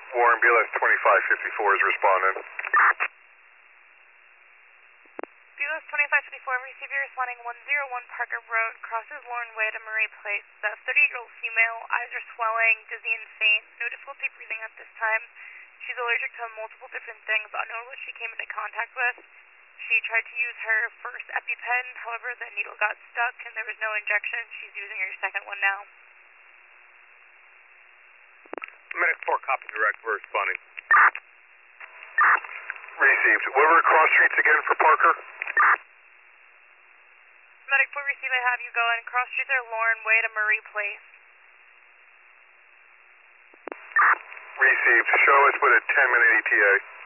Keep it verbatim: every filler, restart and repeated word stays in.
Warren, B L S twenty-five fifty-four is responding. B L S twenty-five fifty-four, receive you responding one oh one Parker Road, crosses Lauren Way to Marie Place. The thirty-year-old female, eyes are swelling, dizzy and faint, no difficulty breathing at this time. She's allergic to multiple different things, unknown what she came into contact with. She tried to use her first EpiPen, however the needle got stuck and there was no injection. She's using her second one now. Medic four, copy direct, we're responding. Received. What were cross streets again for Parker? Medic four, receive, I have you going. Cross streets are Lauren Way to Marie Place. Received. Show us with a ten minute E T A.